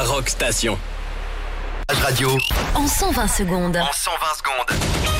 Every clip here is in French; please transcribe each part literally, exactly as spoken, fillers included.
Rock Station. Radio. En cent vingt secondes. En cent vingt secondes.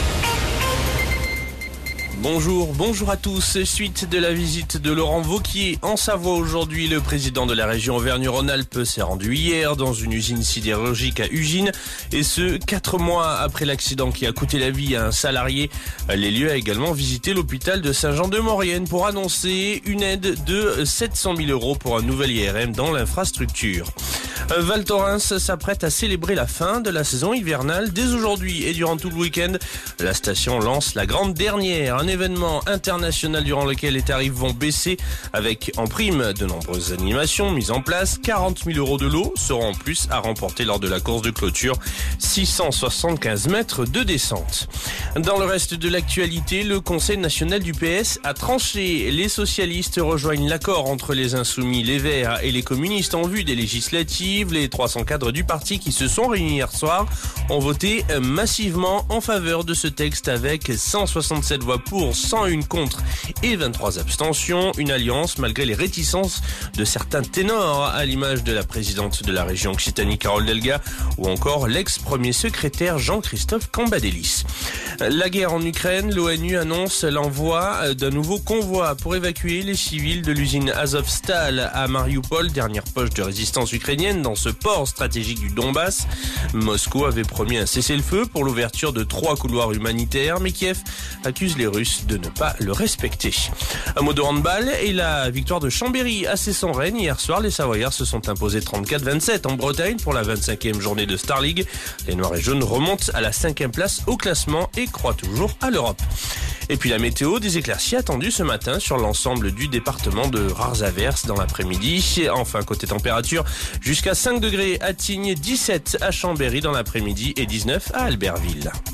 Bonjour, bonjour à tous. Suite de la visite de Laurent Wauquiez en Savoie aujourd'hui, le président de la région Auvergne-Rhône-Alpes s'est rendu hier dans une usine sidérurgique à Ugine. Et ce, quatre mois après l'accident qui a coûté la vie à un salarié. Les lieux a également visité l'hôpital de Saint-Jean-de-Maurienne pour annoncer une aide de sept cent mille euros pour un nouvel I R M dans l'infrastructure. Val Thorens s'apprête à célébrer la fin de la saison hivernale dès aujourd'hui et durant tout le week-end. La station lance la grande dernière, un événement international durant lequel les tarifs vont baisser avec en prime de nombreuses animations mises en place. quarante mille euros de lot seront en plus à remporter lors de la course de clôture. six cent soixante-quinze mètres de descente. Dans le reste de l'actualité, le Conseil national du P S a tranché. Les socialistes rejoignent l'accord entre les Insoumis, les Verts et les communistes en vue des législatives. Les trois cents cadres du parti qui se sont réunis hier soir ont voté massivement en faveur de ce texte avec cent soixante-sept voix pour, cent un contre et vingt-trois abstentions. Une alliance malgré les réticences de certains ténors à l'image de la présidente de la région Occitanie Carole Delga ou encore l'ex-premier secrétaire Jean-Christophe Cambadélis. La guerre en Ukraine, l'ONU annonce l'envoi d'un nouveau convoi pour évacuer les civils de l'usine Azovstal à Mariupol, dernière poche de résistance ukrainienne dans ce port stratégique du Donbass. Moscou avait promis un cessez-le-feu pour l'ouverture de trois couloirs humanitaires, mais Kiev accuse les Russes de ne pas le respecter. Un mot de handball et la victoire de Chambéry à Cesson-Rennes. Hier soir, les Savoyards se sont imposés trente-quatre vingt-sept en Bretagne pour la vingt-cinquième journée de Star League. Les Noirs et Jaunes remontent à la cinquième place au classement et croient toujours à l'Europe. Et puis la météo, des éclaircies attendues ce matin sur l'ensemble du département, de rares averses dans l'après-midi. Enfin, côté température, jusqu'à cinq degrés à Tignes, dix-sept à Chambéry dans l'après-midi et dix-neuf à Albertville.